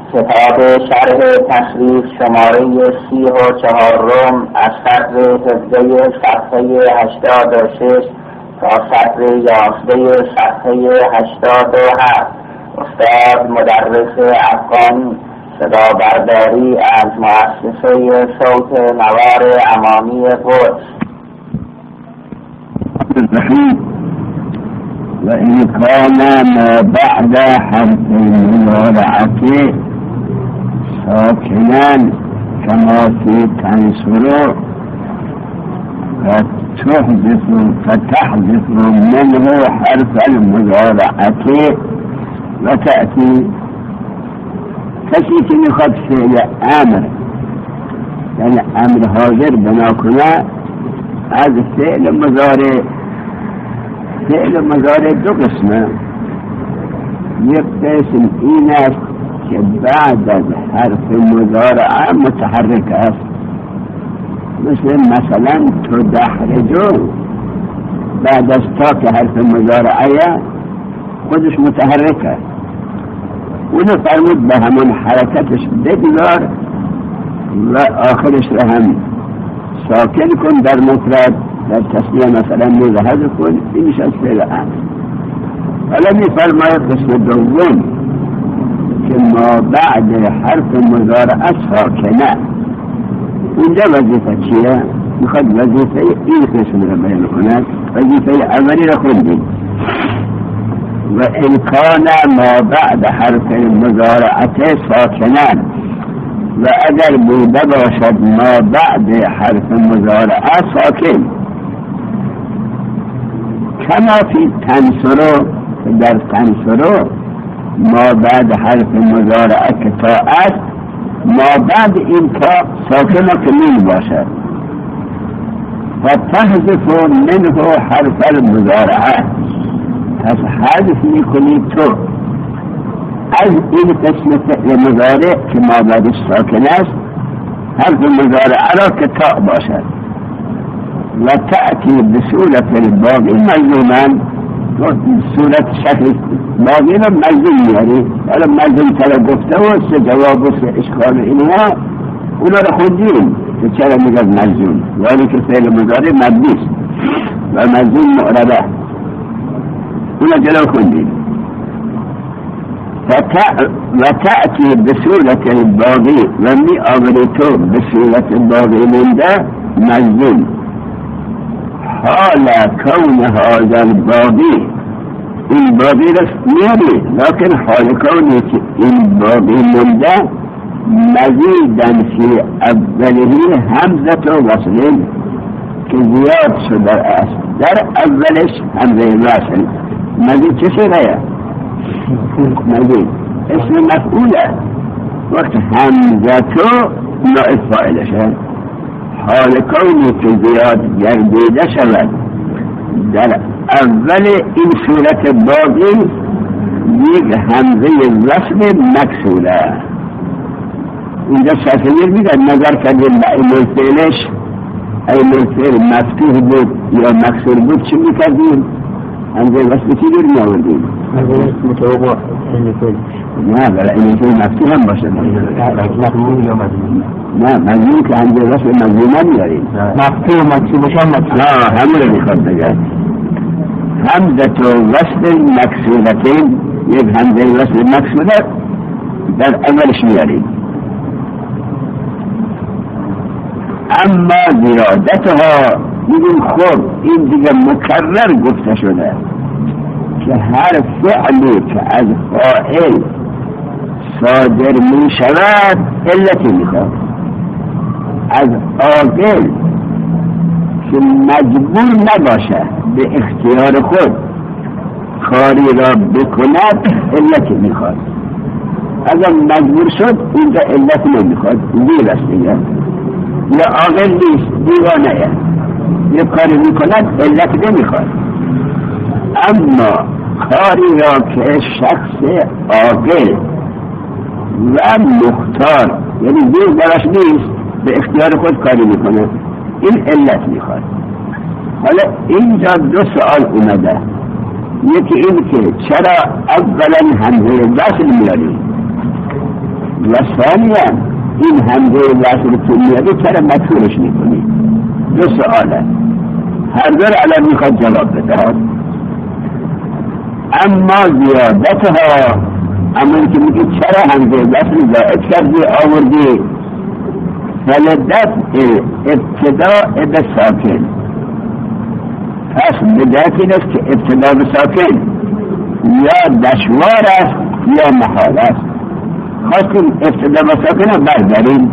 کتاب شرح تصریف شماره 34 از سطر 17 صفحه 86 تا سطر 11 صفحه 87. استاد مدرس افغانی، صدا برداری از مؤسسه صوت نوار امامی قدس. وإن كان ما بعد حرف المضارعة ساكنا كما في تنصر فتحذف منه حرف المضارعة وتأتي کسی میخواد فعل امر یعنی امر حاضر بنا کنه از فعل مضارع دو قسمه. یک قسم این است که بعد از حرف مضارعه متحرک است، مثلا تدحرجو بعد از تا که حرف مضارعه خودش متحرک است، اونو فرمود به همون حرکتش بگذار و آخرش را هم ساکن کن در مفرد، در تصنیه مثلا مذهب کن، اینش از فعل امر. حالا میفرماید قسم دوم که ما بعد حرف مضارعه ساکنه، اینجا وظیفه چیه؟ میخواد وظیفه این قسم را بیان کند. وظیفه اولی را خوندیم. و ان کان ما بعد حرف المضارعه ساکنن، و اگر بوده باشد ما بعد حرف مضارعه ساکن، کما فی تنصرو، در تنصرو ما بعد حرف مضارعه که تا است، ما بعد این تا ساکن کمیل باشد. و تحذف منه حرف المضارعه، پس حذف میکنی تو از این قسم فعل مضارع که ما بعدش ساکن است حرف مضارعه را که تا باشد. و تأتی بصورت الباقی مجزوما، صورت شکل باقی را مجزوم میاری. حالا مجزوم تر گفته و سه جواب و سه اشکال اینها اونا را خوندیم که چرا میگه مجزوم، یعنی که فعل مضارع مبنی است و مجزوم معربه، اونا جلو خوندیم. و تأتی بصورت الباقی، و می آوری تو بصورت الباقی منده مجزوم، حال کون هذا الباقی، این باقی را میاری، لیکن حال کونی که این باقی منده مزیدن فی اوله همزه و وصل که زیاد شده است در اولش همزه وصل. مزید چه شده؟ مزید اسم مفعوله، وقت همزه تو نائب فاعلشه. حال کونی که زیاد گردیده شود در اول این صورت باقی یک همزه وصل مکسوره. اینجا شافعی میگن نظر کردیم به این فعلش، این فعل مفتوح بود یا مکسور بود چی میکردیم؟ همزه وصل چی دیر میآوردیم؟ مطابق این فعل. نه برای این فعل مفتوح هم باشه. مضمون یا مضمون؟ نه مضمون که همزه وصل مضمون میاریم. مفتوح مکسور باشه مکسور. نه همون رو میخواد بگه. همزه وصل مکسورتین، یک همزه وصل مکسوره در اولش میاریم. اما زیادتها میگیم خب این دیگه مکرر گفته شده که هر فعلی که از فاعل صادر می شود علتی میخواد. از عاقل که مجبور نباشه به اختیار خود کاری را بکند علتی میخواد. اگر مجبور شد اینجا علت نمیخواد، زیر است دیگه. یا عاقل نیست، دیوانه، یه کاری میکند علت نمیخواد. اما کاری را که شخص عاقل و مختار، یعنی زیر براش نیست، به اختیار خود کاری میکنه، این علت میخواد. حالا اینجا دو سوال اومده. یکی این که چرا اولا همزه وصل میاری و ثانیا این همزه وصل که میاده چرا مطورش میکنی؟ دو سؤاله، هر دو الان میخواد جواب بده. اما زیادتها، اما که میگه چرا همزه وصل زائد کردی آوردی؟ فلدفع ابتداء بساکن، پس بدایت این است که ابتدا بساکن یا دشوار است یا محال است. خواستیم ابتدا بساکن رو برداریم.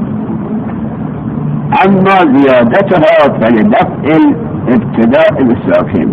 اما زیادتها فلدفع ابتداء بساکن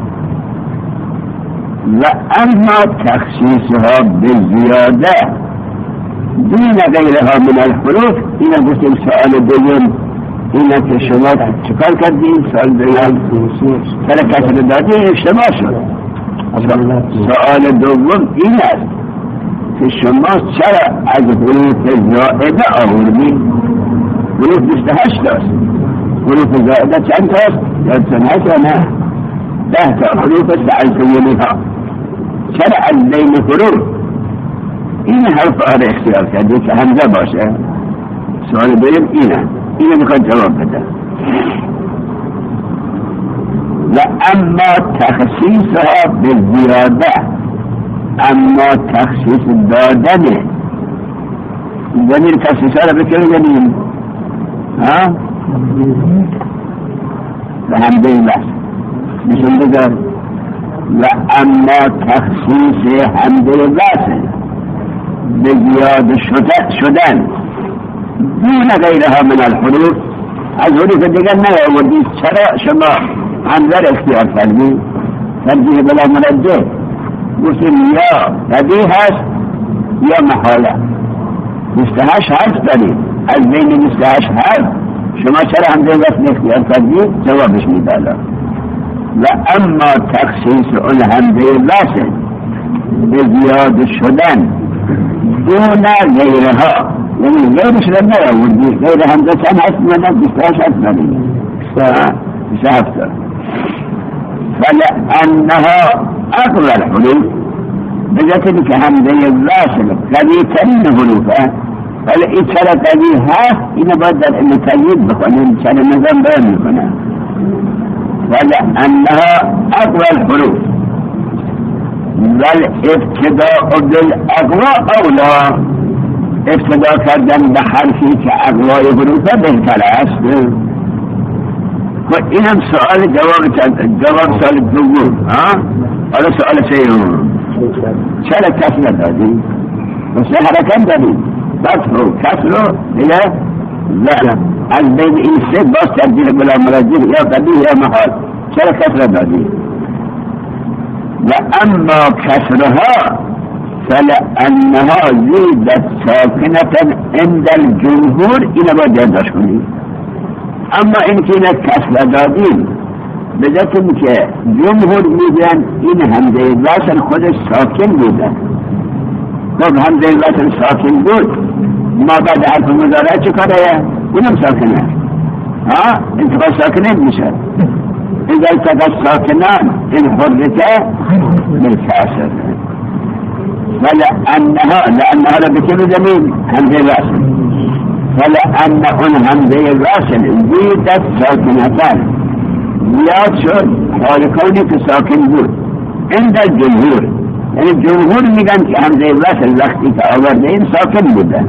و اما تخصیصها بزیاده دون غیرها من الحروف. اینا گفتیم سؤال دوم اینا که شما چکار کردیم؟ سؤال دوم سر کسر دادی اشتباه شد. سؤال دوم این است که شما چرا از حروف زائده آوردی؟ حروف 28 است. حروف زائده چند است؟ یادتون هست یا نه؟ 10 تا حروف سألتمونها. چرا از بین حروف این حرف آره اختیار کرده که همزه باشه؟ سوال دویم اینه میخواد جواب بده. و اما تخصیصها به زیاده، اما تخصیص دادنه زمین تخصیصها را بکنه زمین و همزه بس نشون بذار. و اما تخصیص همزه بس به زیاده شدن دون غیرها من الحروف، از حروف دیگر نیاوردی. چرا شما همزه اختیار کردی؟ ترجیح بلا مرجح گفتیم یا بدیهی هست یا محاله. 28 حرف دارید، از بین 28 حرف شما چرا همزه وصل اختیار کردی؟ جوابش میدالا. و اما تخصیص اون همزه وصل به زیاده شدن دون غیرها، یعنی غیرش را نیاوردی. غیر همزه چند هست من 28 هست دارید، 27 دارید. فلأنها أقوى الحروف، بذلك همزه الواصل قوي ترين حروفه، فلإشارة قويها إن بدل إن تجيب بخونين كان النظام بيان بخونه. فلأنها أقوى الحروف والابتداء بالأقوى أولى، ابتداء کردن به حرفی که اقوای حروفه بهتر است. و اینم سؤال جواب سؤال دوم. حالا سؤال سیوم، چرا کسر دادی؟ مثل حرکت دادی فتح و کسر و دیگه زن از بین این سه باز تبدیل بلا مرجح یا قبیح یا محال. چرا کسر دادی؟ و اما کسرها فلأنها زیدت ساکنة عند الجمهور، اینا باید یادداشت کنی. اما این که اینا کسر دادیم بذاتیم که جمهور میگن این همزه وصل خودش ساکن بودن. خب همزه وصل ساکن بود، ما بعد حرف مضارع چه کاره؟ اونم ساکنه. انتقال ساکنه میشه. اذا التقى الساکنان ان حركا بالكسر. لأنها لبكل زمين همزه وصل، فلأن همزه وصل زیدت ساکنتان، زیاد شد حال کونی که ساکن بود عند الجمهور. یعنی جمهور میگن که همزه وصل وقتی که آورده این ساکن بودن.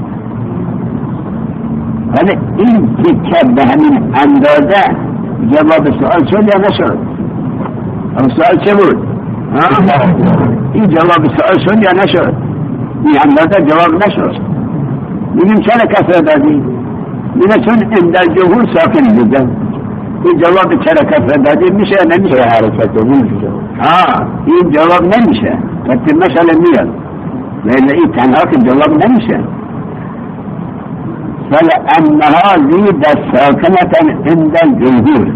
حالا این تکه به همین اندازه جواب سؤال شد یا نشد؟ سؤال چه بود؟ این جواب سؤال شد یا نشد؟ این اندازه جواب نشد. میگیم چرا کسر دادی؟ میگه چون عند الجمهور ساکن بودن. این جواب چرا کسر دادی میشه یا نمیشه؟ حرکت نمیشه. این جواب نمیشه. وقتی مثلا میاد ولی این تنها که جواب نمیشه. فلأنها زیدت ساکنة عند الجمهور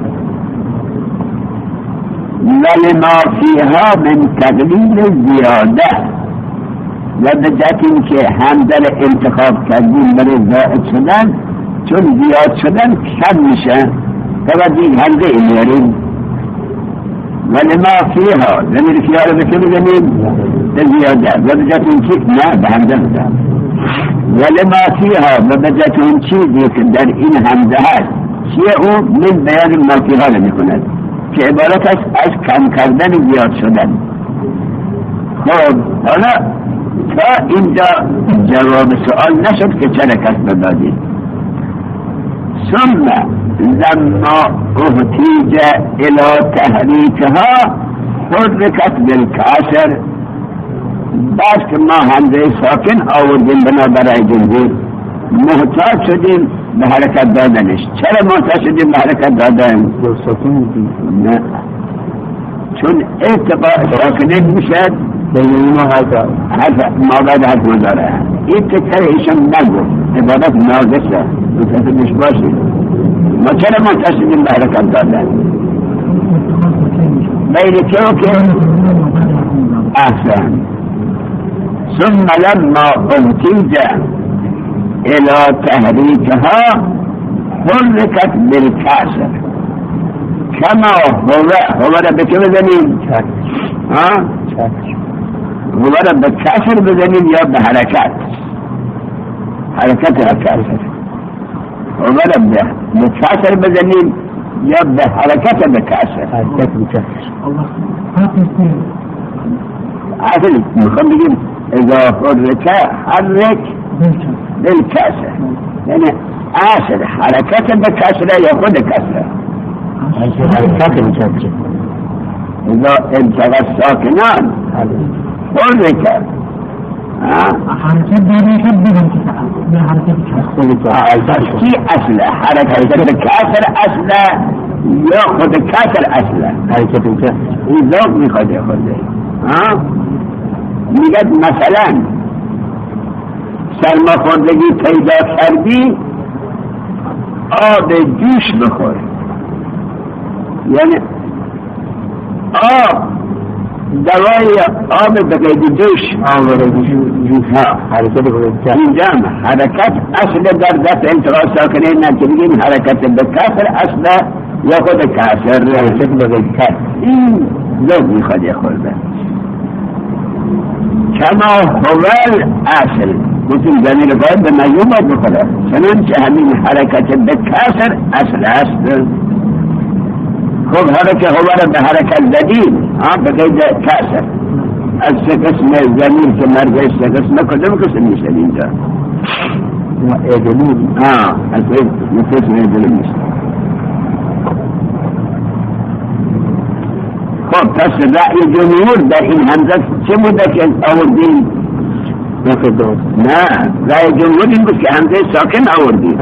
ولما فيها من تقلیل زیاده، و بجاتیم که همدل انتخاب کردیم برای زائد شدن، چون زیاد شدن کم میشه توجه همزه میاریم. ولما فيها زمین خیال بکنیم زمین زیاده، و بجاتیم که نه به همزه بودن. ولما فيها وبدت چیزی که در این همزه هست چیه او من بیان ما فیها نمیکند که عبارت است از کم کردن زیاد شدن. خب حالا تا اینجا جواب سوال نشد که چرا کسب دادید. ثم لما احتیج الى تحریکها حرکت بالکسر، بعد که ما همزه ساکن آوردیم بنابرای جمهور محتاج شدیم به حرکت دادنش. چرا محتاج شدیم به حرکت دادن؟ نه، چون ارتقاء ساکنه میشد بین ما ما بعد حد مداره. این تکره ایشان نگو عبادت ناقصه متفقش باشید. ما چرا محتاج شدیم به حرکت دادن؟ بین که احسن. ثم لما احتیج الى تحریکها حرکت بالکسر کما هو را به که بزنیم؟ هو را به کسر بزنیم یا به حرکت؟ حرکت را کسر. هو را به کسر بزنیم یا به حرکت به کسر؟ حرکت به کسر. اصل میخوام بگیم اذا حرک بالکسر، یعنی اصل حرکت به کسر یا خود کسر؟ حرکت به کسر. اذا التقى الساکنان حرکت حرکت داره به حرکت کی اصل حرکت به کسر اصل یا خود کسر اصل؟ حرکت به کسر. این ذوق میخواد خود میگه مثلا سرماخوردگی پیدا کردی آب جوش بخور، یعنی آب دوای آب بقید جوش اینجا حرکت اصل در دفع انتقال ساکنه نکه بگیم حرکت به کسر اصل یا خود کسر حرکت بقید کسر. این ذوق میخواد خورده کما هو اصل گفتیم زمین باید به مجموع بخوره، چنانچه همین حرکت به کسر اصل است. خب حرکت هو را به حرکت زدیم به قید کسر. از سه قسم زمین که مرگش سه قسم کدام قسم میشه اینجا؟ ادلون. از قسم ادلون میشه. خب پس رأی جمهور در این همزه چه بوده که آوردیم؟ نه، رأی جمهور این بود که همزه ساکن آوردیم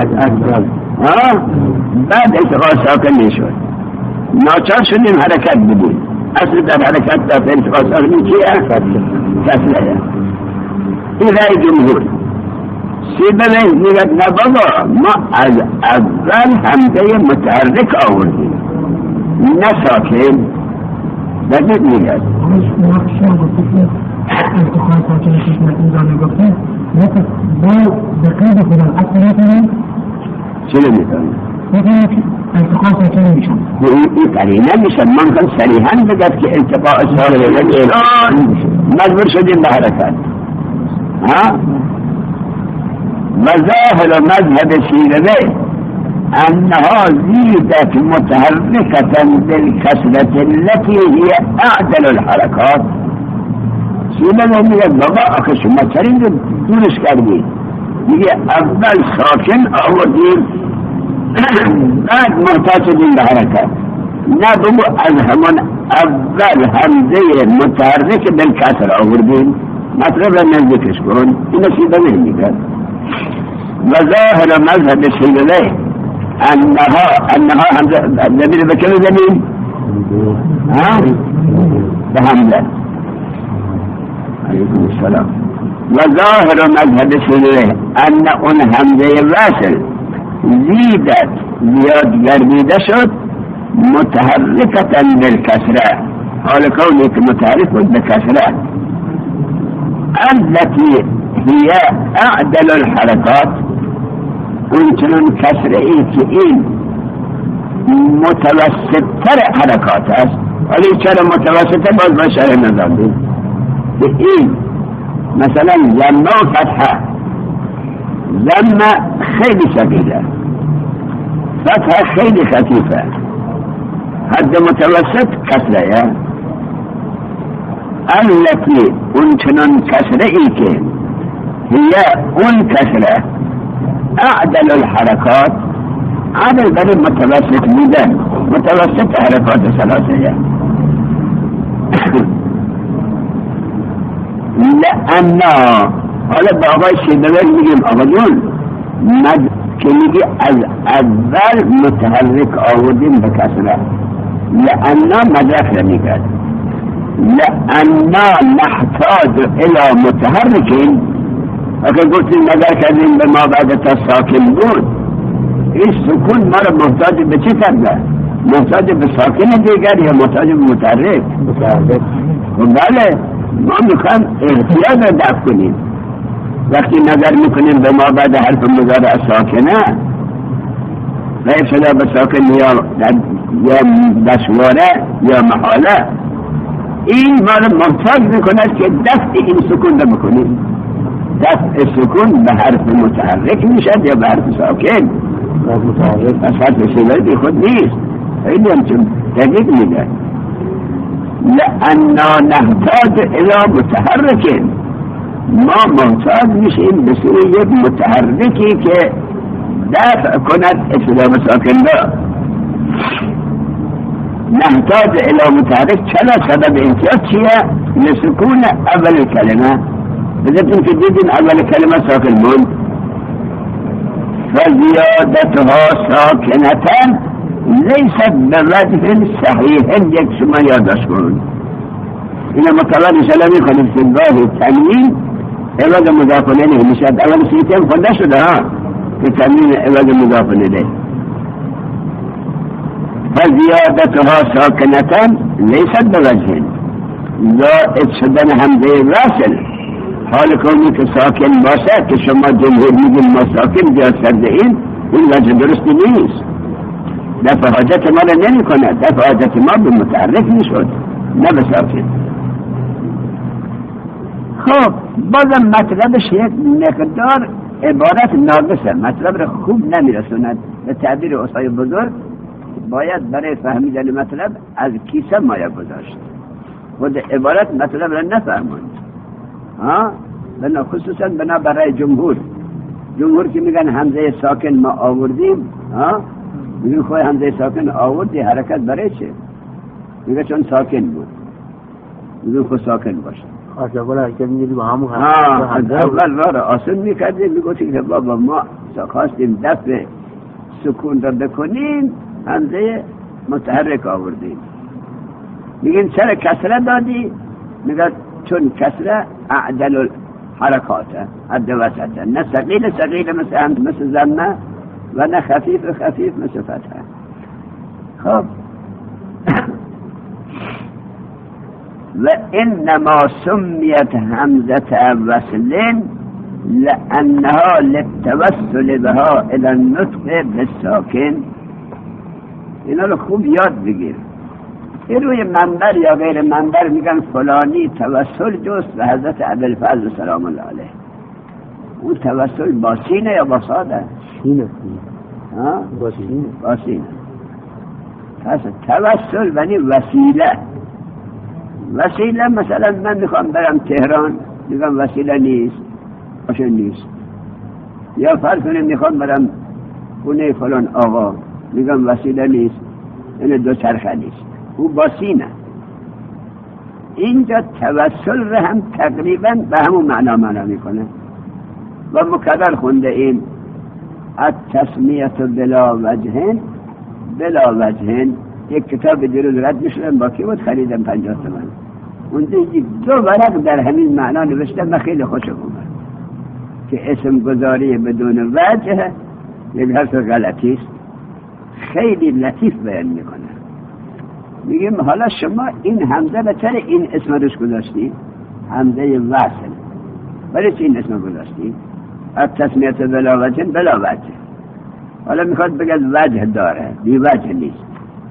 بعد انتقال ساکن میشد، ناچار شدیم حرکت بدیم. اصل در حرکت در انتقال ساکن چیه؟ کسره. این رأی جمهور. سیبه میگد نه بابا ما از اول همزه متحرک آوردیم نه ساکن. بدید میگد انتقال ساکنه کشمت اینجا نگفتیم لیکن با بقید خودم اصل نکنیم چه نمیتونیم؟ نکنیم انتقال ساکنه میشن این قرینه میشن. من کن صریحا بگد که انتقال ساکنه مجبور شدیم به حرکت. و ظاهر مذهب سیروی انها زیدت متحرکتا بالکسرت التي هي اعدل الحرکات. سیروی میگه بابا آخه شما چرا اینجا دورش کردی؟ میگه اول ساکن آوردیم بعد محتاج شدیم به حرکت. نه بگو از همان اول همزه متحرک بالکسر آوردیم. مطلب را نزدیکش کن. این سیروی میگه و ظاهر مذهب سیروی انها همزه نبیل بکل زمین به همزه. علیکم السلام. و ظاهر مذهب سیروی ان اون همزه وصل زیدت زیاد گردیده شد متحرکتا بالکسره، حال کونی که متحرک بود بکسره التي هي اعدل الحرکات. اون چنان کسره ای که این متوسط تر حرکات است. ولی چرا متوسطه باز با شرح ندادیم به این مثلا لما فتحه ضم خیلی ثقیله، فتح خیلی خفیفه، حد متوسط کسره. التي اون چنان کسره ای که هي اون کسره اعدل الحرکات، عدل برای متوسط بودن، متوسط حرکات ثلاثه. لأنا حالا با آقای شیدوی میگیم آقا جون که میگی از اول متحرک آوردیم به کسره، لأنا مدرک میگد، لأنا نحتاج الى متحرکین. اگر گفتیم نظر کردیم به ما بعد تا ساکن بود، این سکون ما را محتاج به چی کرده؟ محتاج به ساکن دیگر یا محتاج به متحرک؟ بله، ما میخوایم احتیاج را دفع کنیم. وقتی نظر میکنیم به ما بعد حرف مضارع ساکنه و ابتدا به ساکن یا دشواره یا محاله، این ما را محتاج میکند که دفع این سکون را بکنیم. دفع سکون به حرف متحرک میشد یا به حرف ساکن؟ از حرف شداری خود نیست، خیلی همچون دقیق میگه لأنا نحتاج الى متحرک، ما محتاج میشیم به سوی یک متحرکی که دفع کند ابتدا به ساکن را. نحتاج الى متحرک چرا؟ سبب احتیاج چیه؟ لسکون اول کلمه، بذاتون که دیدین اول کلمه ساکن بود، فزیادتها ساکنتن لیست بوجه صحیح. یک شما یادداشت کنید اینا مطلع نشاله میکنید که گاه تنوین عوض مضاف الیه میشد. اول سیتم خونده شده ها که تنوین عوض مضاف الیه. فزیادتها ساکنتن لیست بوجه، زائد شدن همزه واصل حال کنی که ساکن باشه که شما جمهور میگین ما ساکن جا کرده این وجه درستی نیست. دفع حاجت ما را نمی کند، دفع حاجت ما به متحرک میشد نه به ساکن. خب بازم مطلبش یک مقدار عبارت ناقصه، مطلب را خوب نمیرسوند. به تعبیر استاد بزرگ باید برای فهمیدن مطلب از کیسه مایه گذاشت، خود عبارت مطلب را نفهموند. بنا خصوصا بنا برای جمهور که میگن همزه ساکن ما آوردیم، میگن خواهی همزه ساکن آوردی حرکت برای چه؟ میگه چون ساکن بود، میگن خود ساکن باشه. اول حرکت میگیدی با همون اول را آسان میکردیم، میگوشیم که بابا ما خواستیم دفع سکون را بکنیم همزه متحرک آوردیم. میگن چرا کسره دادی؟ میگه چون کسره اعدل الحرکاته، حد وسطه، نه ثقیل مثل ضمه و نه خفیف مثل فتحه. خب و انما سمیت همزه وصل لانها للتوسل بها الى النطق بالساکن. اینا رو خوب یاد بگیر. این روی منبر یا غیر منبر میگن فلانی توسل جست به حضرت ابوالفضل سلام الله علیه. اون توسل با سینه یا با ساده؟ سینه. با سینه. پس توسل یعنی وسیله مثلا من میخوام برم تهران، میگم وسیله نیست، باشه نیست. یا فرض کنیم میخوام برم خونه فلان آقا، میگم وسیله نیست، این دو چرخه نیست، او با سینه. اینجا توسل رو هم تقریبا به همون معنا میکنه و مکرر خونده این التسمیه بلا وجهن. یک کتاب دیروز رد میشدم با کی بود خریدم 50 تومن، اونجا دو ورق در همین معنا نوشتم و خیلی خوشم اومد که اسم گذاری بدون وجه یک حرف غلطی است. خیلی لطیف بیان میکنه. میگیم حالا شما این حمزه به طر این اسم روش گذاشتی، حمزه وصل، ولی چه این اسم گذاشتی؟ التسمیه بلا وجه. حالا میخواد بگه وجه داره، بی وجه نیست.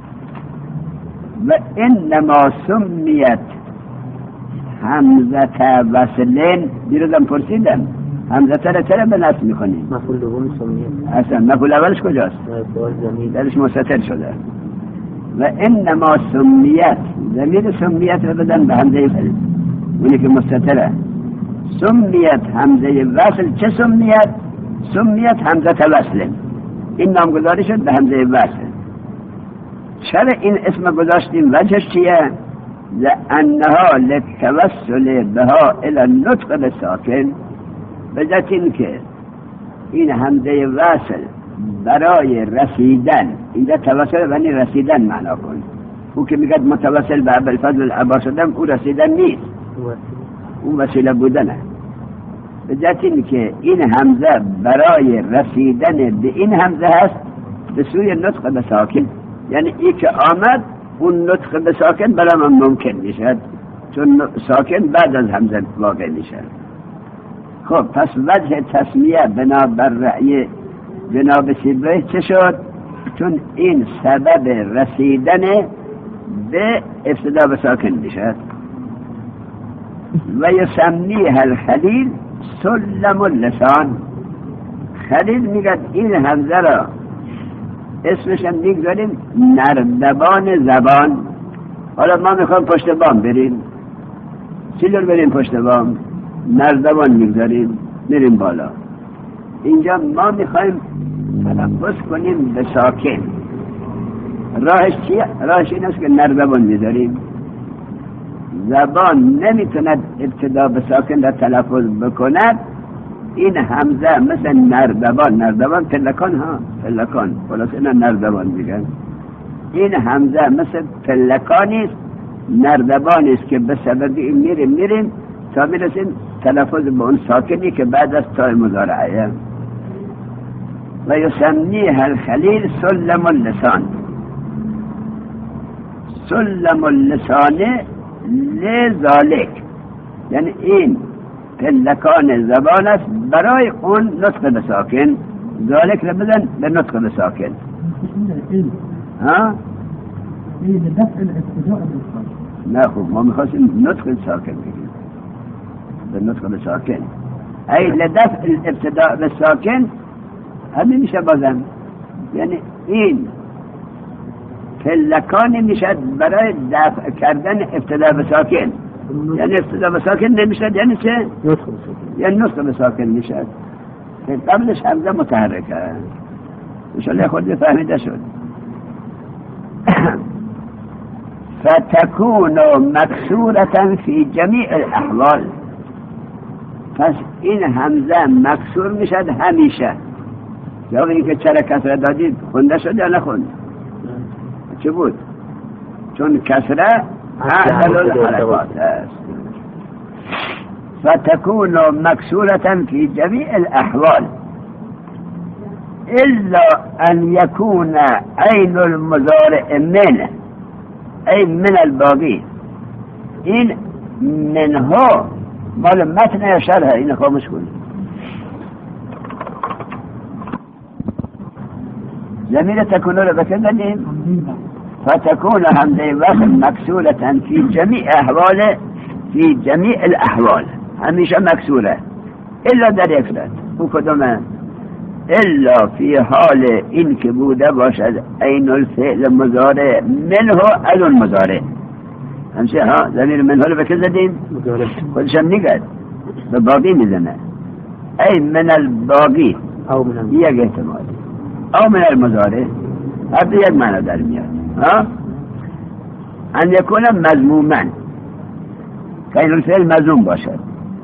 و انما سمیت همزه وصلین، دیروزم پرسیدم همزه تره به نصب میکنیم. مفعول دوم سمیت اصلا مفعول اولش کجاست؟ درش مستتر شده. و انما سمیت، ضمیر سمیت رو بدن به همزه فعل، اونی که مستتره. سمیت همزه وصل. چه سمیت؟ سمیت همزه وصل. این نامگذاری شد به همزه وصل. چرا این اسم گذاشتیم؟ وجهش چیه؟ لأنها للتوسل بها الى النطق بالساکن، بجت این که این همزه وصل برای رسیدن، اینجا توسل یعنی رسیدن معنا کن. او که میگه متوسل به ابوالفضل العباس شدم، او رسیدن نیست، او وسیله بودنه. بجت این که این همزه برای رسیدن به این همزه هست به سوی نطق به ساکن، یعنی ای که آمد اون نطق به ساکن برای من ممکن میشد، چون ساکن بعد از همزه واقع میشد. خب پس وجه تسمیه بنابر رأی جناب سیبویه چه شد؟ چون این سبب رسیدن به ابتدا به ساکن میشد. و یسمیه الخلیل سلم اللسان. خلیل میگه این همزه را اسمش هم میگذاریم نردبان زبان. حالا ما میخوایم پشت بام بریم، چی جور بریم پشت بام؟ نردبان میگذاریم میریم بالا. اینجا ما میخوایم تلفظ کنیم به ساکن. راهش چیه؟ راهش این است که نردبان میذاریم. زبان نمیتوند ابتدا به ساکن را تلفظ بکند. این همزه مثل نردبان پلکان ها، پلکان خلاص اینا نردبان میگن. این همزه مثل پلکانی است، نردبانی است که به سبب این میریم تا میرسیم تلفظ به اون ساکنی که بعد از تای مضارعه. و یسمیه الخلیل سلم اللسان. سلم اللسان لذالک، یعنی این پلکان زبان است برای اون نطق به ساکن. ذالک رو بدن به نطق به ساکن. ها؟ لدفع الابتداء بالساكن. نه خوب ما میخواستیم نطق ساکن بگیم، به نطق به ساکن. ای لدفع الابتداء بالساکن همین میشه بازم، یعنی این پلکان میشد برای دفع کردن ابتدا به ساکن. یعنی ابتدا به ساکن نمیشد، یعنی چه؟ یعنی نطق به ساکن میشد. قبلش همزه متحرکه. انشاءالله خود فهمیده شد. فتكون مكسورة في جميع الاحوال. پس این همزه مکسور میشد همیشه. یا اینکه چرا کسره دادید خونده شد یا نخوند؟ چه بود؟ چون کسره اعدل الحرکات است. فتكون مكسورة في جميع الأحوال إلا أن يكون عين المضارع منه، أي من الباقي. إن منه مال متن يشرها إن خامش كله زميلة تكون له بكذا. فتكون همزة وصل مكسورة في جميع أحواله، في جميع الأحوال هميشه مكسورة إلا در یک صورت. او کدومه؟ إلا في حال إن كبوده باشد عين الفعل مضارع منه على المضارع. همشه ها ضمیر منه رو بکر زدیم خودشم نگد به باقی میزنه. ای من الباقی یک احتمال او من المضارع، هر دو یک معنی در میاد. ها ان یکون مضموما که این الفعل مضموم باشد.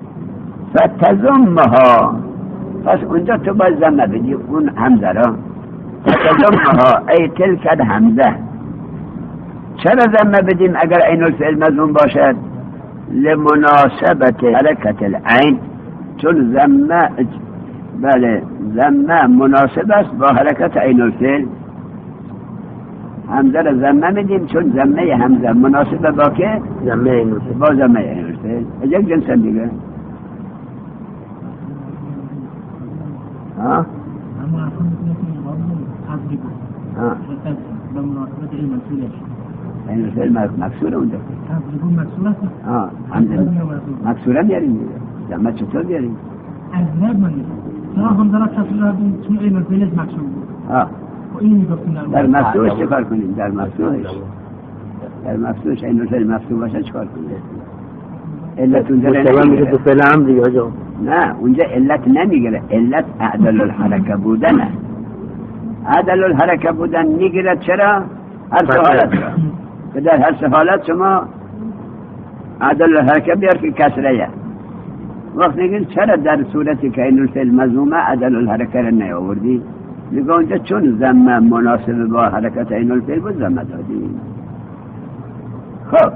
فتضمها، پس اونجا تو باید ضمه بدی اون همزه را. فتضمها ای تلک الهمزه. چرا ضمه بدیم اگر عین الفعل مضموم باشد؟ لمناسبت حرکت العین، چون ضمه بله ضمه مناسب است با حرکت عین الفعل. همزه را ضمه میدیم چون ضمه همزه مناسب با که؟ ضمه عین الفعل، با ضمه عین الفعل. یک جنس دیگه. ها؟ اما اصلا بمناسبة عين الفعل عین الفعل مکسوره اونجا. تقریبا مکسوره. همزه مکسوره بیاریم. ضمه چطور بیاریم؟ اضرب منید چرا هم دارد کسی را دون چون این الفیلش مکشون بود و این میگفتین در مفتوحش چه کار کنیم؟ در مفتوحش این الفیل مفتوح باشه چه کار کنیم؟ علت اونجا میگه تو فعل امر دیگه آجا. نه اونجا علت نمیگیره، علت عدل الحرکه بودنه. عدل الحرکه بودن میگیره چرا؟ هر سه حالت را که در هر سه حالت شما عدل الحرکه بیار که کسره. وقت نگید چرا در صورتی که این الفعل مضمومه عدل الحرکه را نیاوردی؟ میگه اونجا چون ضمه مناسب با حرکت این الفعل بود ضمه دادی. خب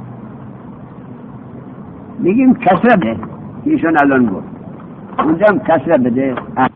میگیم کسره بده، ایشون الان گفت اونجا هم کسره بده.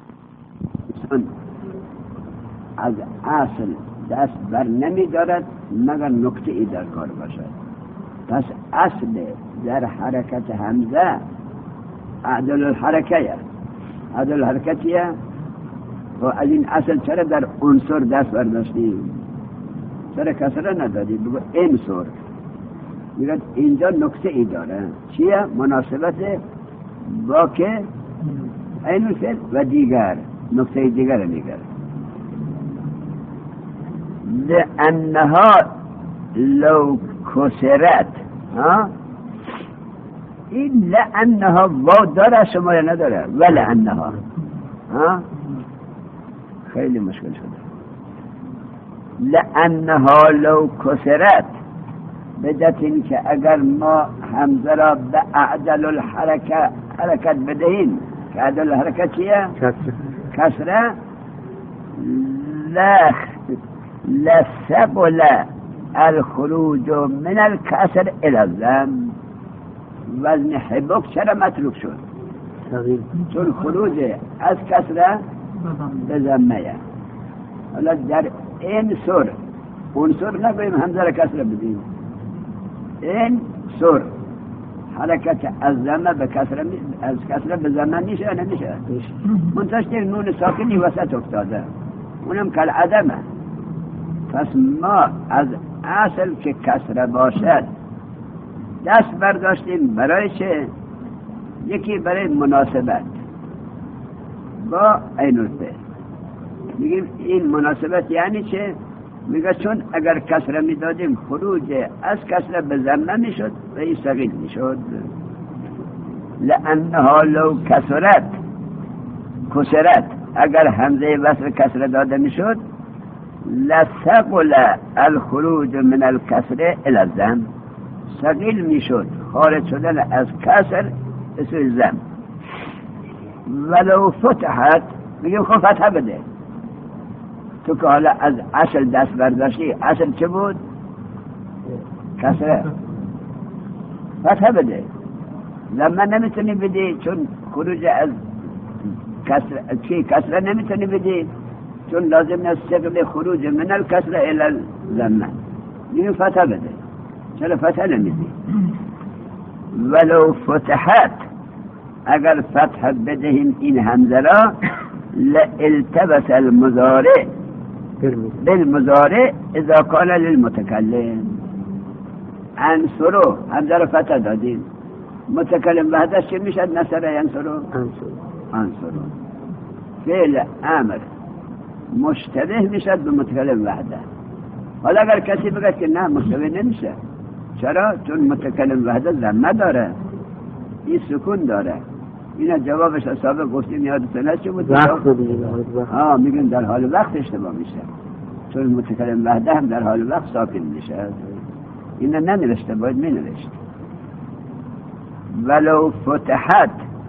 از اصل دست بر نمی دارد مگر نکته ای در کار باشد. پس اصل در حرکت همزه عدل الحرکه. عدل الحرکتیه و از این اصل چرا در عنصر دست برداشتیم؟ چرا کسره ندادی؟ بگو انصر. میگه اینجا نکته ای داره. چیه؟ مناسبت با که این الفعل و دیگر نکته دیگر میگه. لأنها لو کسرت. این لأنها با داره شما یا نداره؟ ولأنها خیلی مشکل شده. لأنها لو کسرت بدت این که اگر ما همزه را به عدل الحرکه حرکت بدهیم که عدل الحرکه چیه؟ کسره. لثقل الخروج من الكسر الى الضم. وزن حبک چرا متروک شد؟ چون خروج از کسره به ضمه. حالا در انصر انصر نگویم همزه را کسره بدیم. انصر حرکت از ضمه به کسره، از کسره به ضمه میشه نمیشه؟ منتشر نون ساکنی وسط افتاده اونم کل عدمه. پس ما از اصل که کسره باشد دست برداشتیم برای چه؟ یکی برای مناسبت با عین الفعل. میگیم این مناسبت یعنی چه؟ میگه چون اگر کسره میدادیم خروج از کسره به ضمه میشد و این ثقیل میشد. لانها لو کسرت اگر همزه وصل کسره داده میشد لثقل الخروج من الكسر الى الضم. ثقیل میشد خارج شدن از کسر اسم ضم. ولو فتحت میگیم خب فتحه بده. تو که حالا از اصل دست برداشتی، اصل چه بود؟ کسره. فتحه بده. ضمه نمیتونی بدی چون خروج از کسره نمیتونی بدی چون لازم است ثقل خروج من الکسره الى الضمه. میگیم فتحه بده. چرا فتحه نمیدی؟ ولو فتحت اگر فتح بدهیم این همزه را لالتبس المضارع بالمضارع اذا کان للمتکلم. انصرو همزه را فتح دادیم، متکلم وحدش چه میشد؟ نصره ینصرو. انصرو فعل امر مشتبه میشد به متکلم وحده. حالا اگر کسی بگه که نه مشتبه نمیشه، چرا؟ چون متکلم وحده ضمه داره، این سکون داره. اینا جوابش سابق گفتیم یادتون هست چه بود؟ میگن در حال وقت اشتباه میشه چون متکلم وحده هم در حال وقت ساکن میشه. اینا ننوشته، باید مینوشت. ولو فتحت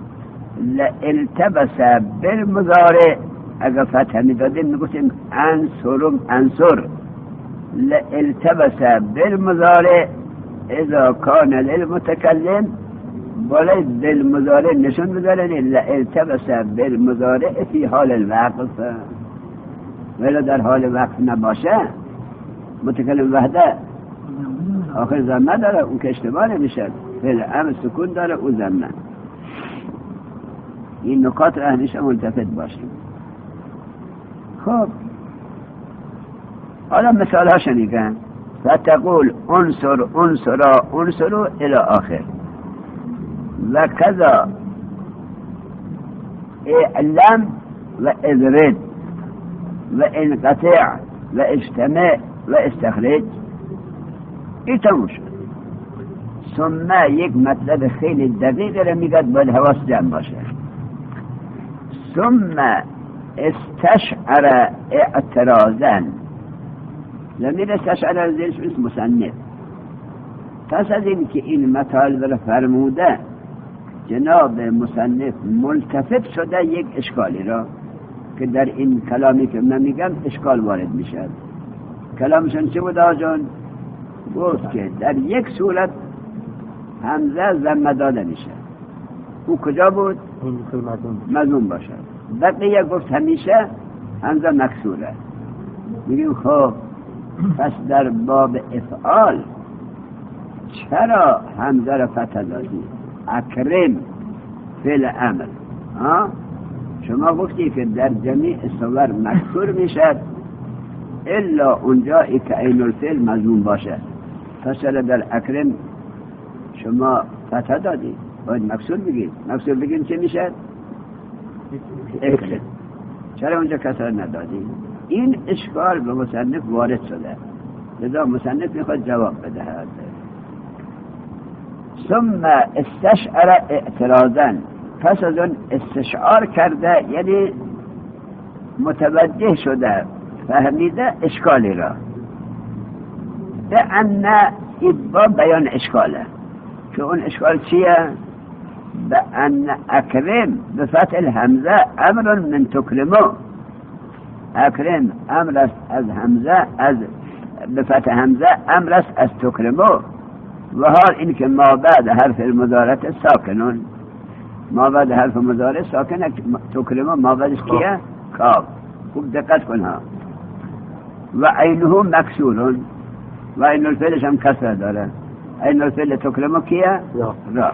لالتبس بالمضارع. اگر فتح میدادیم میگفتیم انصر لالتبس بالمضارع اذا کان للمتکلم. بالای بالمضارع نشون بدارن لالتبس بالمضارع فی حال الوقف. ولی در حال وقف نباشه متکلم وحده آخر ضمه داره، اون که اشتباه نمیشه. فعل امر سکون داره، او ضمه. این نکات را همیشه ملتفت باشیم. خب حالا مثال هاش میگن فتقول انصروا الى آخر و کذا اعلم و اضرب و انقطع و اجتمع و استخرج، این تموم شد. ثم یک مطلب خیلی دقیق رو میگد باید حواس جمع باشه. ثم استشعر اعتراضا، زمین استشعر زیرش اسم مصنف. پس از این که این مطالب رو فرموده، جناب مصنف ملتفت شده یک اشکالی را که در این کلامی که من میگم اشکال وارد میشه. کلامشون چه بود آجان؟ گفت که در یک صورت همزه ضمه داده میشه. او کجا بود؟ مضموم باشد. بقیه گفت همیشه همزه مکسوره. میگیم خب پس در باب افعال چرا همزه را فتح دادی؟ اکرم فعل امر. شما گفتی که در جمیع صور مکسور میشد الا اونجایی که عین الفعل مضموم باشه. پس چرا در اکرم شما فتح دادی؟ باید مکسور بگید. مکسور بگید چه میشه؟ اکرم. چرا اونجا کسر ندادی؟ این اشکال به مصنف وارد شده، لذا مصنف میخواد جواب بدهد. ثم استشعر اعتراضا، پس از اون استشعار کرده، یعنی متوجه شده، فهمیده اشکالی را. به ان با بیان اشکاله که اون اشکال چیه؟ به ان اکرم به فتح الحمزه امر من تکرمو. اکرم امر است از حمزه، از به فتح حمزه امر است از تکرمو. و حال این که ما بعد حرف المضارع ساکنون، ما بعد حرف مضارع ساکنه، تکرمو ما بعدش کیه؟ کاف. خوب دقت کن ها. و عینه مکسورون، و عین الفعلش هم کسر داره. عین الفعل تکرمو کیه؟ را.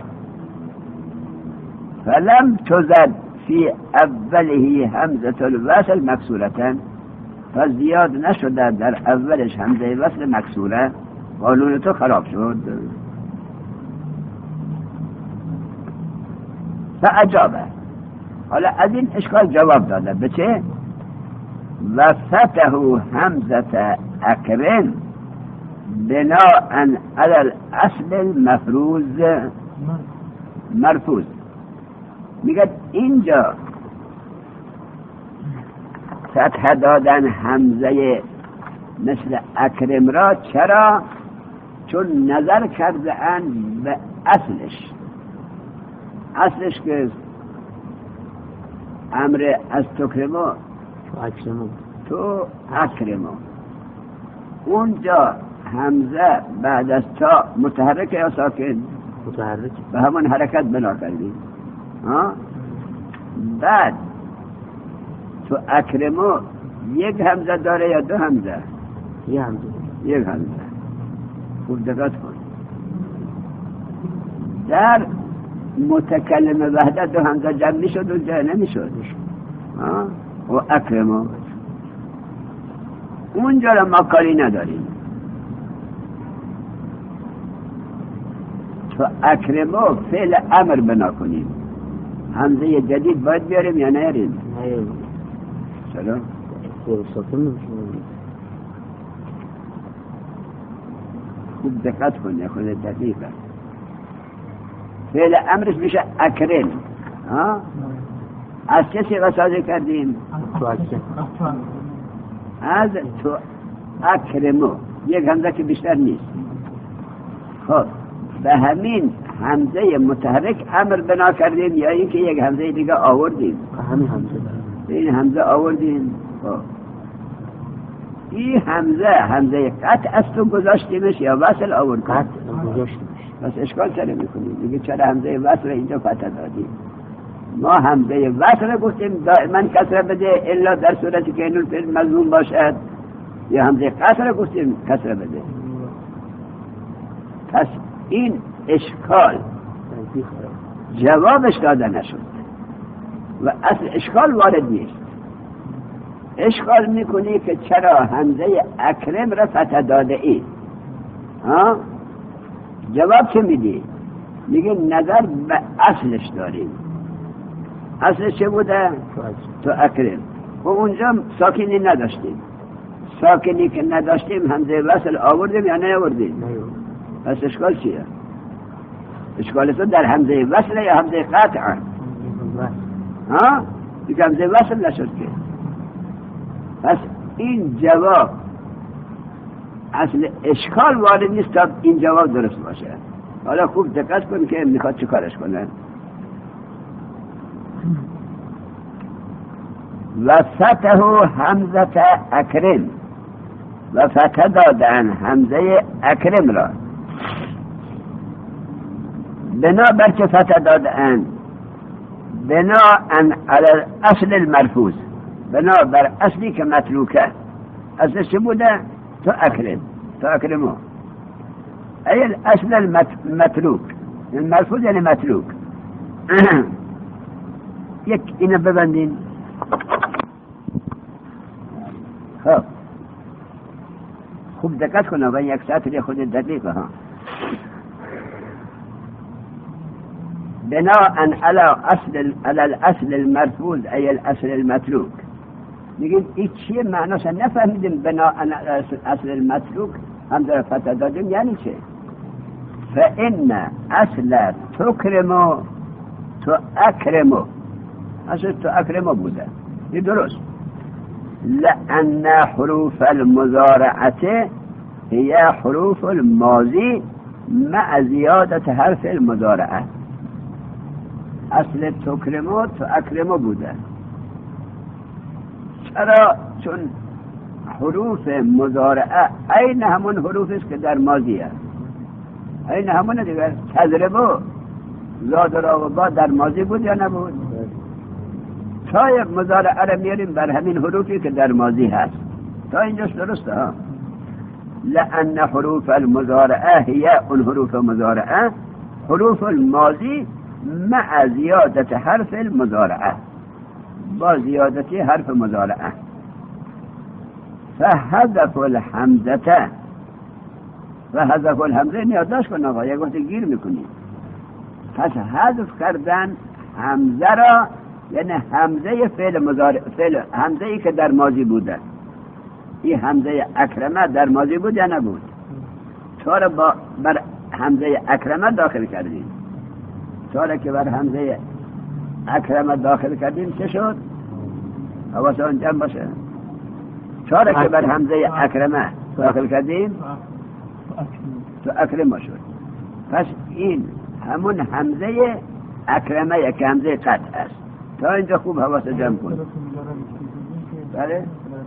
فلم تزد فی اوله همزه الوصل مکسورتن، پس زیاد نشده در اولش همزه وصل مکسوره. قانون تو خراب شد. فعجابه. حالا از این اشکال جواب داده. به چه؟ و فتحو همزه اکرم بناء علی الاصل المفروض مرفوض. میگه اینجا فتح دادن همزه مثل اکرم را چرا؟ چون نظر کرده اند به اصلش. اصلش که امر از تکرمو تو اکرمو، اونجا همزه بعد از تا متحرک یا ساکن؟ متحرک. به همون حرکت بنا کردیم. بعد تو اکرمو یک همزه داره یا دو همزه؟ یک همزه. خوب دقت کن. در متکلم وحدت دو همزه جمع میشد و جمع نمیشد. و اکرمو اونجا را ما کاری نداریم. تو اکرمو فعل امر بنا کنیم. همزه جدید باید بیاریم یا نیاریم؟ چرا؟ خوب دقت کن، خود دقیقه. فعل امرش میشه اکرم. از چه صیغه سازی کردیم؟ از تو اکرمو، یک همزه که بیشتر نیست. خب به همین همزه متحرک امر بنا کردیم یا اینکه یک همزه دیگه آوردیم؟ همین همزه این همزه آوردیم. خب این همزه قطع از تو گذاشتیمش یا وصل آورد؟ قطع گذاشتیمش. بس اشکال چرا میکنیم؟ میگه چرا همزه وصل اینجا فتح دادیم؟ ما همزه وصل گفتیم دائما کسر بده الا در صورتی که اینو فعل مضموم باشد، یا همزه قطع گفتیم کسر بده. پس این اشکال جوابش داده نشد و اصل اشکال وارد نیست. اشکال میکنی که چرا همزه اکرم را فتح داده ای؟ جواب چه میدی؟ میگه نظر به اصلش داریم. اصل چه بوده؟ تو اکرم. و اونجا ساکنی نداشتیم. ساکنی که نداشتیم همزه وصل آوردیم یا نیاوردیم؟ پس اشکال چیه؟ اشکال تو در همزه وصل یا همزه قطع؟ ها؟ دیگه همزه وصل نشد که. پس این جواب اصل اشکال وارد نیست تا این جواب درست باشه. حالا خوب دقت کن که میخواد چه کارش کنه. و فتحو همزه اکرم، و فتح دادن همزه اکرم را. بنا بر چه فتح دادن؟ بنا علی اصل المرفوض، بنا بر اصلی که متروکه. اصل چه بوده؟ تو اکرم، تو اکرمو. ای الاصل المتروک، المرفوض یعنی متروک. یک اینو ببندین. خب خوب دقت کنه و یک سطر خود دقیق ها. بناء على الاصل المرفوض ای الاصل المتروک. میگیم این چیه معناش نفهمیدیم. بناء على الاصل المتروک هم در فتح دادیم یعنی چه؟ فإن اصل تکرمو تو اکرمو، اصل تو اکرمو بوده. این درست. لأن حروف المضارعة هي حروف الماضي مع زيادة حرف المضارعة. اصل تکرمو تو اکرمو بوده. چرا؟ چون حروف مضارعه این همون حروف است که در ماضی است. این همون دیگر. تضربو زاد را و با در ماضی بود یا نبود؟ تا یک مضارعه را میاریم بر همین حروفی که در ماضی هست. تا اینجاش درسته ها. لأن حروف المضارعه هي اون حروف مضارعه حروف الماضی مع زیادت حرف المضارعه، با زیادتی حرف مضارعه. فحذف الحمزه، فحذف الحمزه یادداشت کن آقا، یک وقت گیر میکنی. پس حذف کردن حمزه را یعنی همزه فعل مضارع، فعل همزه ای که در ماضی بوده. این همزه اکرمه در ماضی بود یا نبود؟ چرا بر همزه اکرمه داخل کردیم؟ چرا که بر همزه اکرمه داخل کردیم چه شد؟ حواسان جمع باشه. چرا که بر همزه اکرمه داخل کردیم تو اکرمه شد. پس این همون همزه اکرمه یک همزه قطع است. تا اینجا خوب حواس جمع کن. بله؟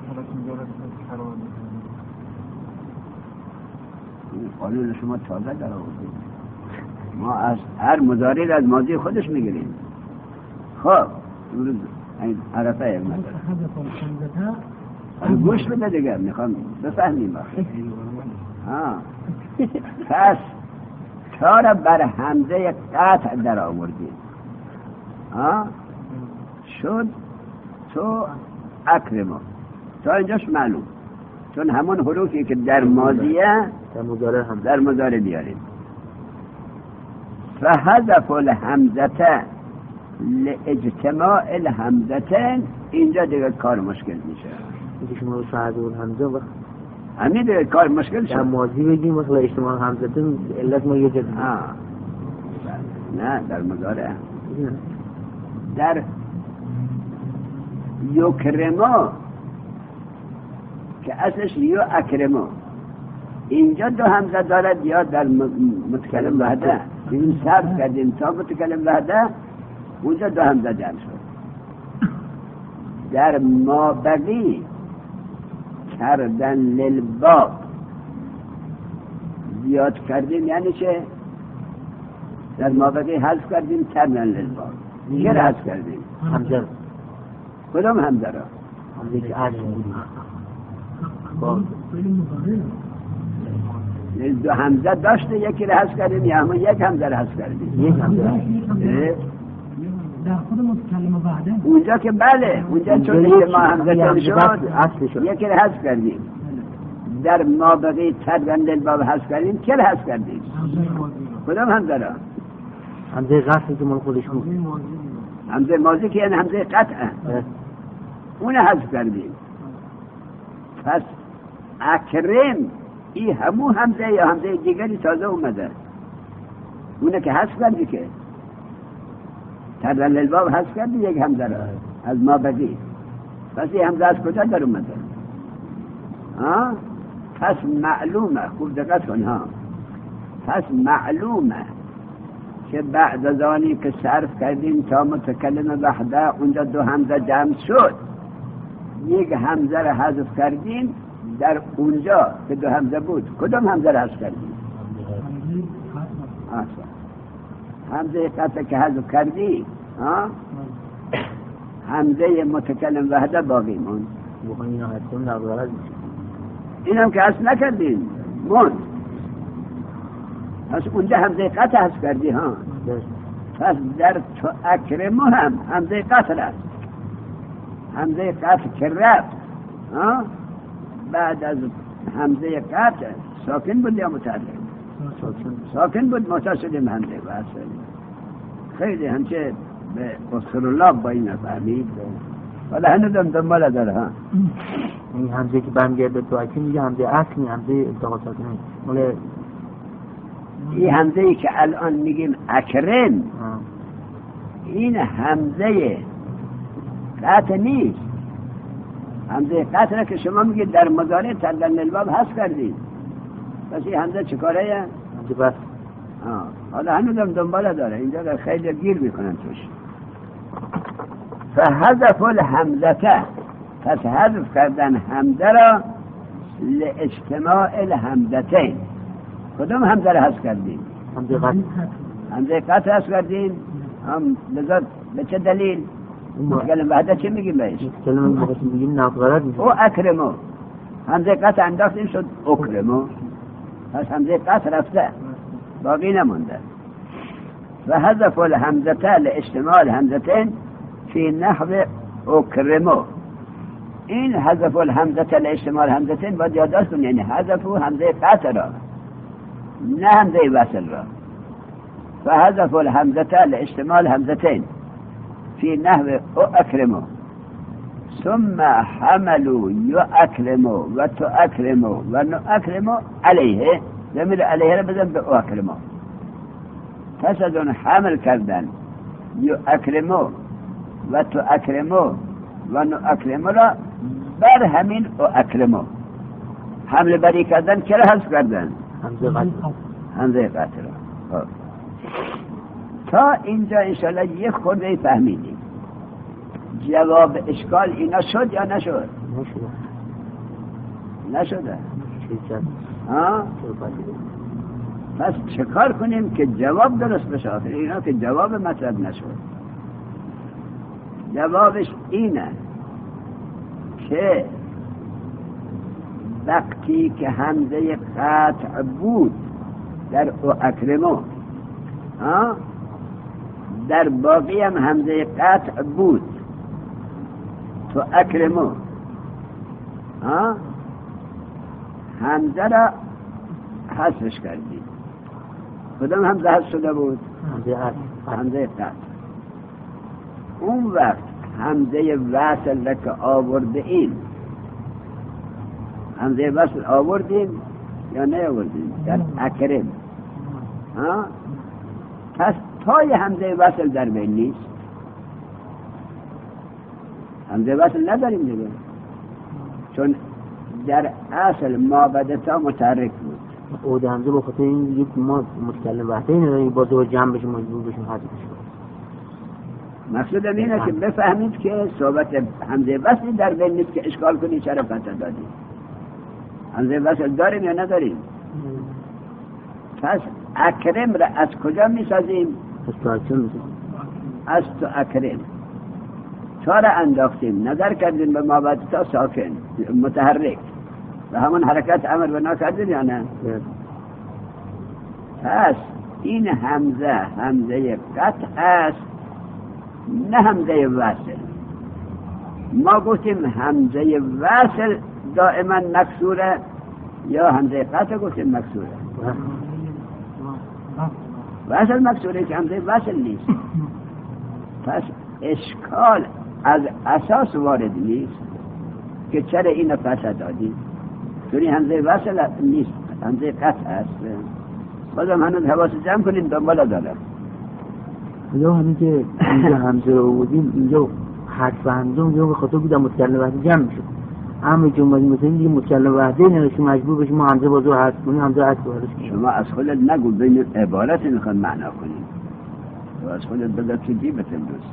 قانون شما تازه در آوردید. ما از هر مضارع از ماضی خودش میگیریم. خب این عرفه یک مداره گوش بده دیگر، میخوام بفهمیم. پس چرا بر همزه قطع در آوردید؟ شد تو اکرمو. تا اینجاش معلوم. چون همون حروفی که در ماضیه در مضارع بیاریم. فحذف الحمزه لاجتماع الحمزتين، اینجا دیگه کار مشکل میشه. اینکه شما رو فحذف الحمزه وقت همین دیگه کار مشکل شد. در ماضی بگیم مثلا اجتماع همزتين علت ما یه جد. نه در مضارع. در یکرمو که اصلش یو اکرمو، اینجا دو همزه دارد یا در متکلم وحده. این صرف کردیم تا متکلم وحده، اونجا دو همزه جمع شد. در ما بقی کردن للباب زیاد کردیم یعنی چه؟ در ما بقی حذف کردیم کردن للباب. چه را حذف کردیم؟ همزه. کدام همزه را؟ همزه که عرض بودیم. دو همزه داشته یکی را حذف کردیم یا همون یک همزه را حذف کردیم؟ یک همزه. در خود متکلم وحده اونجا که بله، اونجا چون که ما همزه شد یکی را حذف کردیم. در ما بقی تردن للباب حذف کردیم، چه را حذف کردیم؟ کدام همزه را؟ همزه غفل که من خودش بود. همزه ماضی که یعنی همزه قطعه اون حذف کردیم. پس اکرم این همو همزه یا همزه دیگری تازه اومده، اونه که حذف کردی که تردن الباب حذف کردی یک همزه را از ما بدی. پس این همزه از کجا در اومده؟ پس معلومه، خوب دقت کن ها، پس معلومه که بعد از آنی که صرف کردیم تا متکلم وحده اونجا دو همزه جمع شد، یک همزه را حذف کردیم در اونجا که دو همزه بود. کدام همزه را حذف کردیم؟ همزه قطع که حذف کردی همزه متکلم وحده باقی موند. اینم که حذف نکردیم موند. پس اونجا همزه قطع حذف کردی ها. پس در تو اکرمو هم همزه قطع است. همزه قطع که رفت بعد از همزه قطع ساکن بود یا متحرک؟ ساکن بود، متصل همزه وصل. خیلی همچه به اصول الله با این فهمید، ولی هنوزم دنبال داره ها. این همزه که برمیگرده تو اکرم میگه همزه اصلی، همزه التقاط ساکنه. این همزه ای که الان میگیم اکرم این همزه قطع نیست. همزه قطع را که شما میگید در مضارع تردن الباب حذف کردید، پس این همزه چه کاره؟ همزه بس. حالا هنوزم دنبال داره، اینجا در خیلی گیر میکنن توش. فحذف الحمزه، پس حذف کردن همزه را لاجتماع الحمزتین. کدوم همزه را حذف کردیم؟ همزه قطع. همزه قطع حذف کردیم. لذا به چه دلیل؟ متکلم وحده چه میگیم بهش؟ متکلم وحده میگیم ناقرار میشه. او اکرمو همزه قطع انداختیم شد اکرمو. پس همزه قطع رفته باقی نمونده. و حذف الحمزه لاجتماع الحمزتین فی نحو اکرمو. این حذف الحمزه لاجتماع الحمزتین باید یادداشت کنید، یعنی حذف همزه قطع را نه همزه وصل را. فحذف الحمزه لاجتماع الحمزتین فی نحو اکرمو ثم حملوا یاکرمو و تاکرمو و ناکرمو علیه. ضمیر علیه را بزن به اکرمو. پس از اون حمل کردن یاکرمو و تاکرمو و ناکرمو را بر همین اکرمو. حمل بری کردن چرا حذف کردن؟ همزه قطع را. تا اینجا انشاءالله یک خورده فهمیدیم. جواب اشکال اینا شد یا نشد؟ نشده. پس چه کار کنیم که جواب درست بشه؟ اینا که جواب مطلب نشد. جوابش اینه که وقتی که همزه قطع بود در اکرمو، در باقی هم همزه قطع بود تو اکرمو، همزه را حذفش کردی. کدام همزه حذف شده بود؟ همزه قطع. اون وقت همزه وصل را که آورده این همزه وصل آوردیم یا نه آوردیم در اکرم، پس تای همزه وصل در بین نیست. همزه وصل نداریم دیگه، چون در اصل ما بدتا متحرک بود. او همزه بخاطر این یک ما متکلم وحده نداریم، باز رو جمع بشیم مجبور بشیم حذفش کنیم. مقصودم اینه که بفهمید که صحبت همزه وصل در بین نیست که اشکال کنی چرا فتح دادیم. همزه وصل داریم یا نداریم؟ پس اکرم را از کجا میسازیم؟ از تو اکرم. چاره انداختیم، نظر کردیم به ما بعد تا ساکن متحرک و همون حرکت امر بنا کردیم یا نه؟ پس این همزه قطع است نه همزه وصل. ما گفتیم همزه وصل دائما مکسوره یا همزه قطع گفتیم مکسوره؟ وصل مکسوره که همزه وصل نیست. پس اشکال از اساس وارد نیست که چرا اینو پس دادی، چون همزه وصل نیست، همزه قطع است. بازم هنوز حواس جمع کنیم دنبال دارم. یا همین که اینجا همزه رو بودیم، اینجا حرف همزه اونجا به خاطر بودم متکلم وحده جمع شد، اما جمعی مثلا دیگه متکلم وحده نمیشه، مجبور بشیم ما همزه بازو حذف کنیم، همزه حذف کنیم. شما از خودت نگو بین عبارت میخوان معنا کنیم، تو از خودت بذار تو جیبت امروز.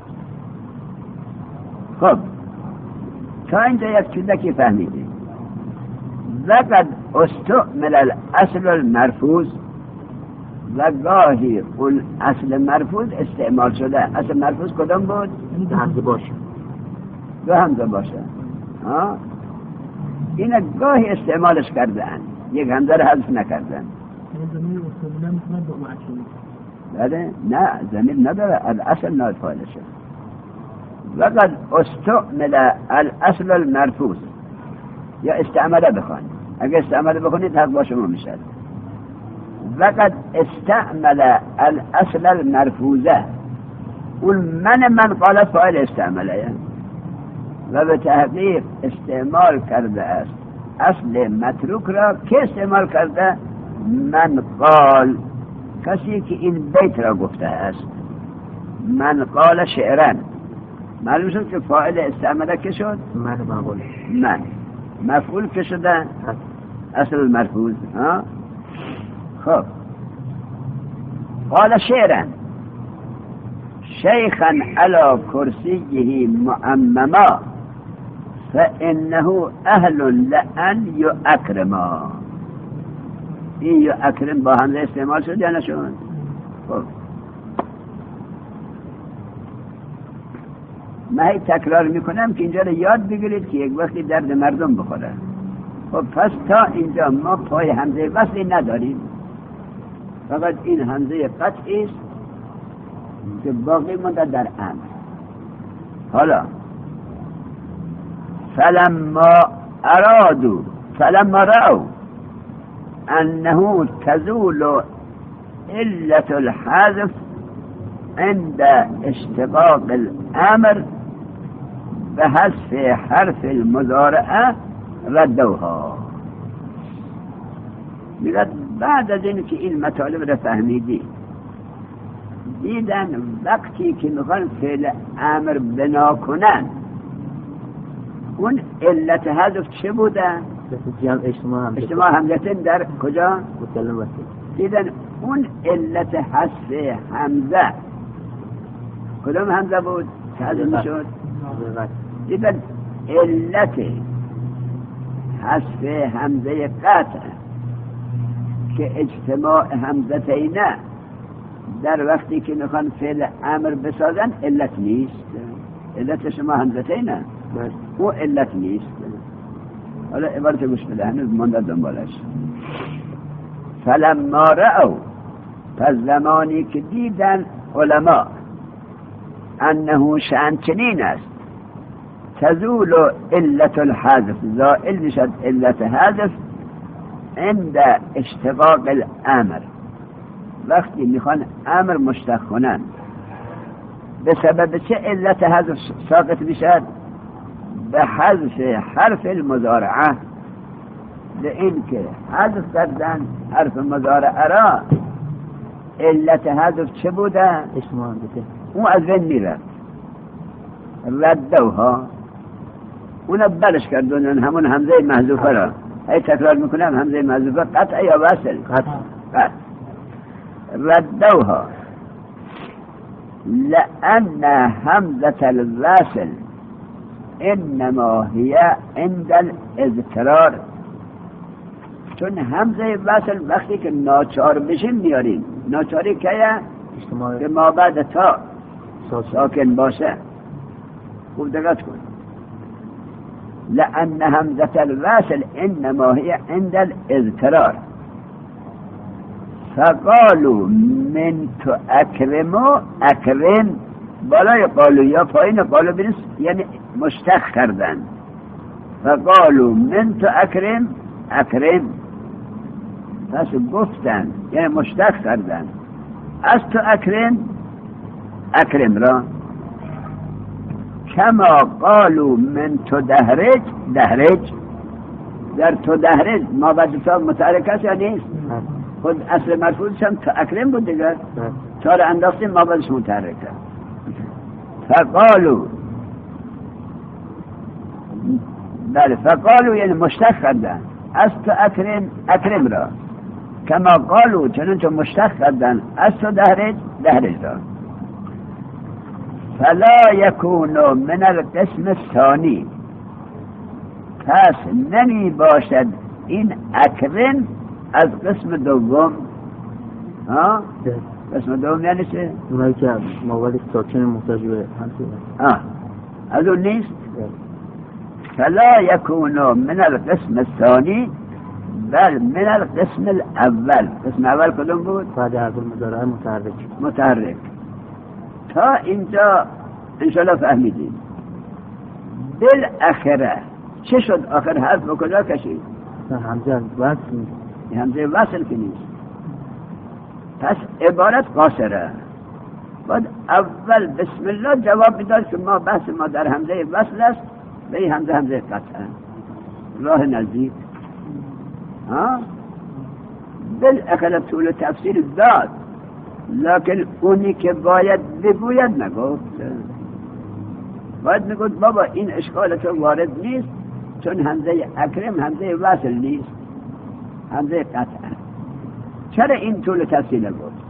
خب تا اینجا یک چیزی فهمیدیم. لقد استعمل الاصل المرفوض، و گاهی اون اصل مرفوض استعمال شده. اصل مرفوض کدام بود؟ همزه باشه، دو همزه باشه. این گاهی استعمالش کردن، یک همزه رو حذف نکردن. بله نه، ضمیر نداره، الاصل نائب فاعلشه. لقد استعمل الاصل المرفوض، یا استعمله بخوان، اگه استعمله بخونید حق با شما میشد. لقد استعمل الاصل المرفوضه، اون من قال فاعل استعمله، و به تحقیق استعمال کرده است اصل متروک را. که استعمال کرده؟ من قال، کسی که این بیت را گفته است. من قال شعرا، معلوم شد که فاعل استعمله که شد؟ من مفعول که شده؟ اصل المرفوض. خب قال شعرا شیخا علی کرسیه معمما فانه اهل لان یؤکرما. این یؤکرم با همزه استعمال شد یا نشد؟ خب من هی تکرار میکنم که اینجا رو یاد بگیرید که یک وقتی درد مردم بخوره. خب پس تا اینجا ما پای همزه وصلی نداریم، فقط این همزه قطعی است که باقی مونده در امر. حالا فلما رأوا انه تزول علة الحذف عند اشتقاق الامر بحذف حرف المضارعه ردوها. میگه بعد از این که این مطالب را فهمیدی، دیدن وقتی که میخوان فعل امر بنا کنن اون علت حذف چه بوده؟ اجتماع همزتین در کجا؟ دیدن اون علت حذف همزه کدام همزه بود که حذف میشد؟ دیدن علت حذف همزه قطع که اجتماع همزتینه در وقتی که میخوان فعل امر بسازن علت نیست. علت شما همزتینه، او علت نیست. حالا عبارت گوش بده، هنوز مانده دنبالش. فلما رأوا، پس زمانی که دیدن علما انه شأن چنین است تزول علت الحذف، زائل میشد علت حذف عند اشتقاق الامر، وقتی میخوان امر مشتق کنن به سبب چه علت حذف ساقط میشد؟ به حذف حرف المضارعه، به این که حذف کردن حرف مضارعه را. علت حذف چه بوده؟ اون از بین میرد، ردوها، اون بلش کردن همون همزه محذوفه را. هی تکرار میکنم همزه محذوفه قطع یا وصل؟ قطع. ردوها لأن همزة الوصل انما هي عند الاضطرار، چون همزه وصل وقتی که ناچار بشیم میاریم. ناچاری که که ما بعد تا ساکن باشه. خوب دقت کن. لأن همزة الوصل انما هي عند الاضطرار. فقالوا من تو اکرمو، اکرم بالای قالو یا پایین قالو برس، یعنی مشتق کردن. فقالوا من تو اکرم، اکرم، پس گفتن یعنی مشتق کردن از تو اکرم، اکرم را. کما قالوا من تدهرج دهرج، در تدهرج ما بعد تا متحرک است یا نیست؟ خود اصل مرفوعش هم اکرم بود دیگر، تا را انداختیم ما بعدش متحرک است. فقالوا، بله فقالوا یعنی مشتق کردن از تو اکرم را، کما قالوا چنانچه مشتق کردن از تو دهرج را. فلا یکون من القسم الثانی، پس نمی باشد این اکرم از قسم دوم. قسم دوم یعنی چه؟ اونایی که موارد ساکن محتاج به همسه از اون نیست. فلا یکون من القسم الثانی بل من القسم الاول. قسم اول کدوم بود؟ بعد از المضارع متحرک. تا اینجا انشاءالله فهمیدیم. بالاخره چه شد؟ آخر حرف به کجا کشید؟ همزه وصل نیست. همزه وصل که نیست، پس عبارت قاصره. بعد اول بسم الله جواب میداد که ما بحث ما در همزه وصل است، به این همزه قطعه راه نزدیک. بالاخره طول تفسیر داد، لکن اونی که باید بگوید نگفت. باید میگوید بابا این اشکال تو وارد نیست، چون همزه اکرم همزه وصل نیست، همزه قطعه. چرا این طول تفسیر نگفت؟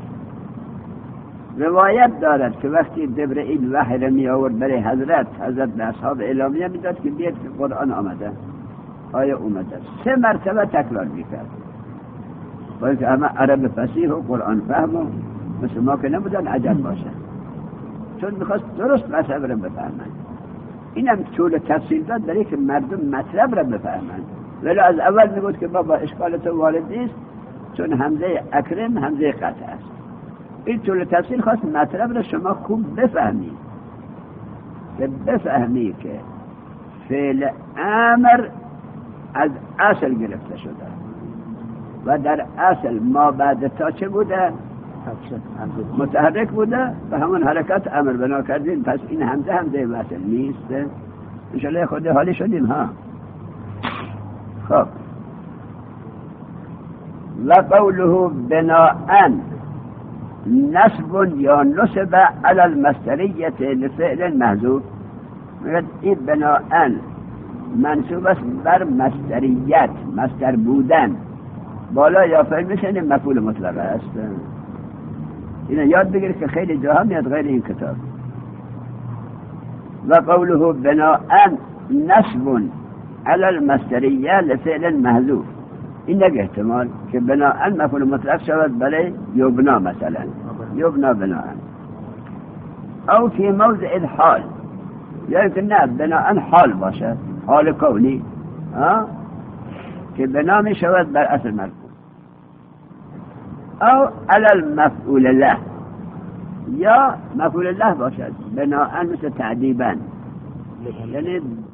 روایت دارد که وقتی جبرئیل وحی را می آورد برای حضرت به اصحاب اعلامیه میداد که بیاد که قرآن آمده، آیه اومده، 3 مرتبه تکرار میکرد. باید که همه عرب فصیح و قرآن فهم و مثل ما که نبودن عجب باشه، چون میخواست درست مطلب را بفهمند. اینم طول تفسیر داد برای که مردم مطلب را بفهمند. ولی از اول میگوید که بابا اشکال تو وارد نیست، چون همزه اکرم همزه قطع است. این طول تفسیر خواست مطلب را شما خوب بفهمید، که بفهمی که فعل امر از اصل گرفته شده و در اصل ما بعد تا چه بوده؟ متحرک بوده و همون حرکت امر بنا کردیم. پس این همزه وصل نیست. انشاءالله خود حالی شدیم. خب و قوله بناءً نصب یا نصب علی المصدریت لفعل محذوف، میگه این بناءً منصوب است بر مصدریت، مصدر بودن. بالا یا فعل میشه مفعول مطلق است. اینو یاد بگیرید که خیلی جاها میاد غیر این کتاب. و قوله بناءً نصب علی المصدریه لفعل محذوف، این نگه احتمال که بناءً مفعول مطلق شود برای یبنا، مثلا یبنا بناءً، او فی موضع الحال، یا که نه بناءً حال باشد، حال کونی که بنا می شود بر اصل مرفوع، او علی المفعول له، یا مفعول له باشد بناءً مثل تعذیباً، یعنی